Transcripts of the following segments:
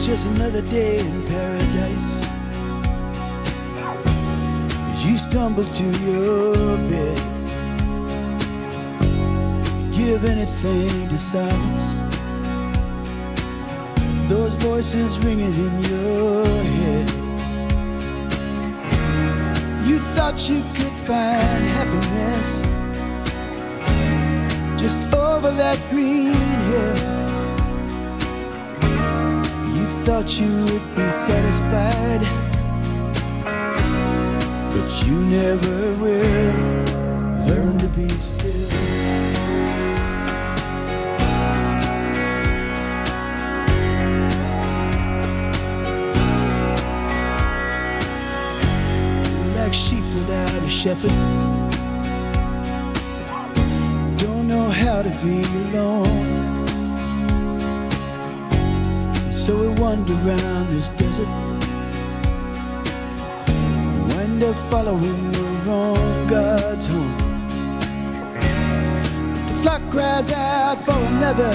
just another day in paradise. As you stumble to your bed, give anything to silence those voices ringing in your head. You thought you could find happiness just over that green hill. You thought you would be satisfied, but you never will. Learn to be still. Like sheep without a shepherd, don't know how to be alone. So we wander around this desert, wind up following the wrong God's home. The flock cries out for another,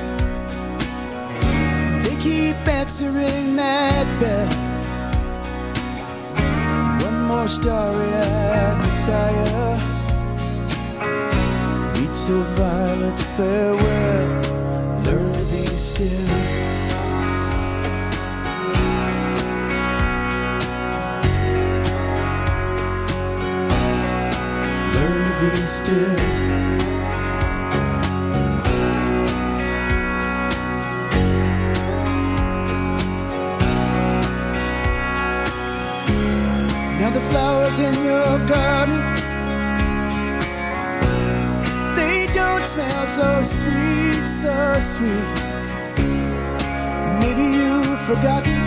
they keep answering that bell. One more starry-eyed Messiah meets a violent farewell. Learn to be still. Be still. Now the flowers in your garden, they don't smell so sweet, so sweet. Maybe you've forgotten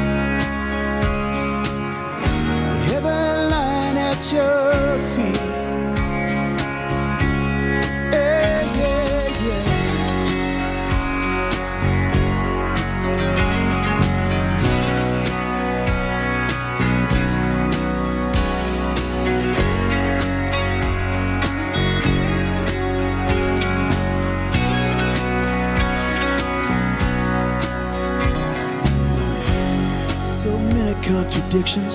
the heaven lying at your feet. Contradictions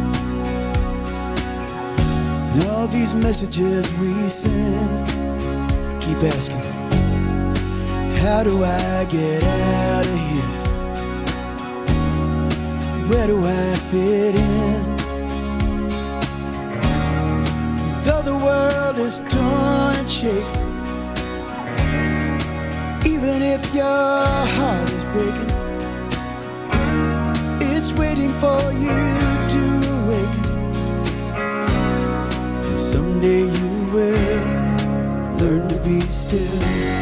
and all these messages we send. Keep asking, how do I get out of here? Where do I fit in? Though the world is torn and shaken, even if your heart is breaking, it's waiting for you to awaken. And someday you will learn to be still.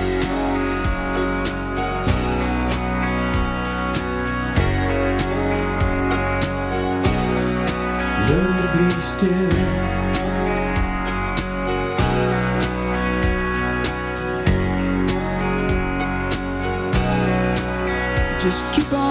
Learn to be still. Just keep on